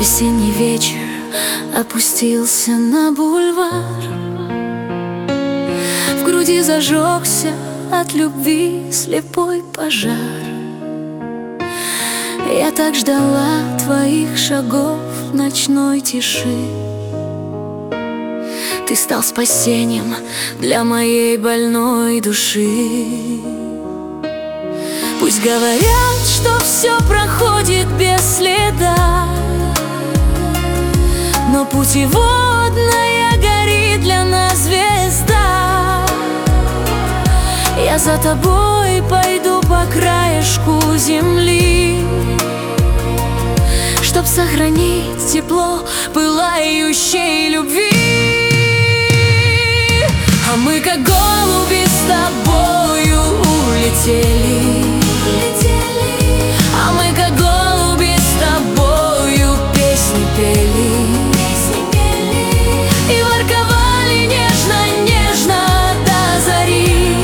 Весенний вечер опустился на бульвар. В груди зажегся от любви слепой пожар. Я так ждала твоих шагов в ночной тиши. Ты стал спасением для моей больной души. Пусть говорят, что все проходит без следа, но путеводная горит для нас звезда. Я за тобой пойду по краешку земли, чтоб сохранить тепло пылающей любви. А мы как голуби с тобою улетели. А мы как голуби с тобою песни пели. И ворковали нежно-нежно до зари,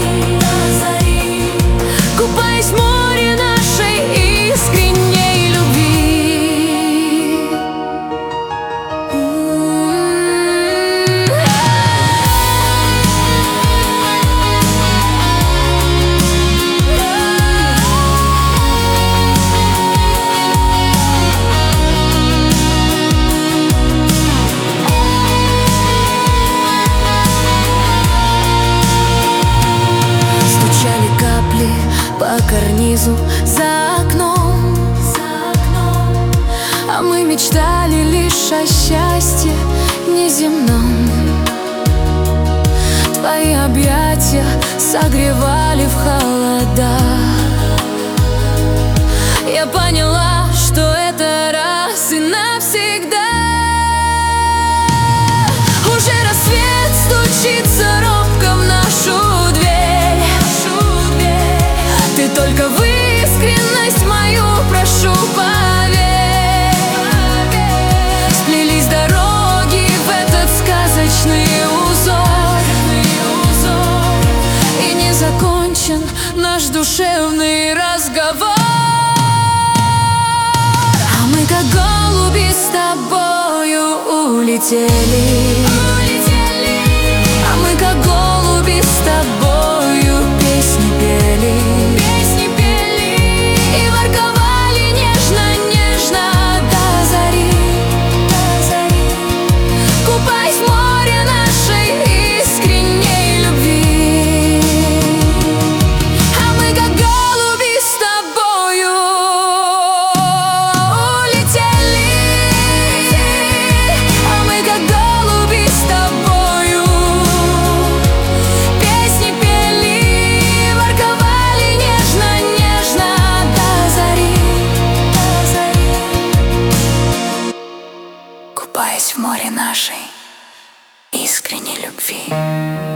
купаясь в море нашей искренней любви. По карнизу за окном, а мы мечтали лишь о счастье неземном. Твои объятия согревали в холодах. Я поняла, что это раз и навсегда. Уже рассвет стучится робко в нашу дверь. Ты только в искренность мою прошу, поверь. Сплелись дороги в этот сказочный узор, и не закончен наш душевный разговор. А мы как голуби с тобою улетели. А мы как голуби с тобою песни пели. Купаясь в море нашей искренней любви.